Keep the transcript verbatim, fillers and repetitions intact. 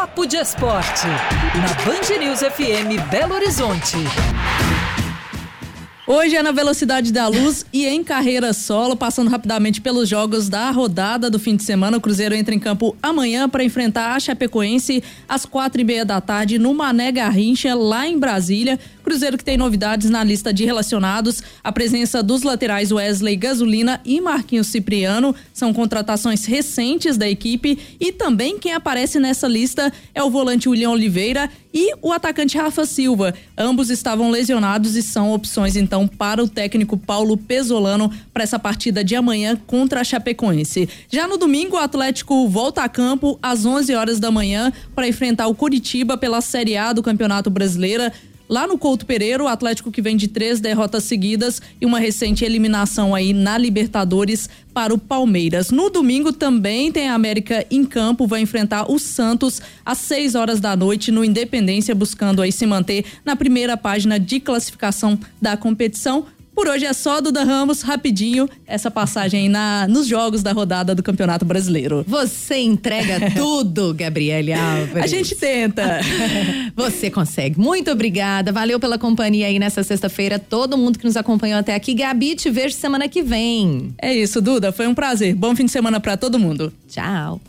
Papo de Esporte, na Band News F M Belo Horizonte. Hoje é na velocidade da luz e em carreira solo, passando rapidamente pelos jogos da rodada do fim de semana. O Cruzeiro entra em campo amanhã para enfrentar a Chapecoense às quatro e meia da tarde no Mané Garrincha, lá em Brasília. Cruzeiro que tem novidades na lista de relacionados, a presença dos laterais Wesley Gasolina e Marquinhos Cipriano, são contratações recentes da equipe, e também quem aparece nessa lista é o volante William Oliveira e o atacante Rafa Silva. Ambos estavam lesionados e são opções então para o técnico Paulo Pesolano para essa partida de amanhã contra a Chapecoense. Já no domingo, o Atlético volta a campo às onze horas da manhã para enfrentar o Coritiba pela Série A do Campeonato Brasileiro. Lá no Couto Pereira, o Atlético que vem de três derrotas seguidas e uma recente eliminação aí na Libertadores para o Palmeiras. No domingo também tem a América em campo, vai enfrentar o Santos às seis horas da noite no Independência, buscando aí se manter na primeira página de classificação da competição. Por hoje é só, Duda Ramos, rapidinho, essa passagem aí na, nos jogos da rodada do Campeonato Brasileiro. Você entrega tudo, Gabriele Álvares. A gente tenta. Você consegue. Muito obrigada, valeu pela companhia aí nessa sexta-feira, todo mundo que nos acompanhou até aqui. Gabi, te vejo semana que vem. É isso, Duda, foi um prazer. Bom fim de semana pra todo mundo. Tchau.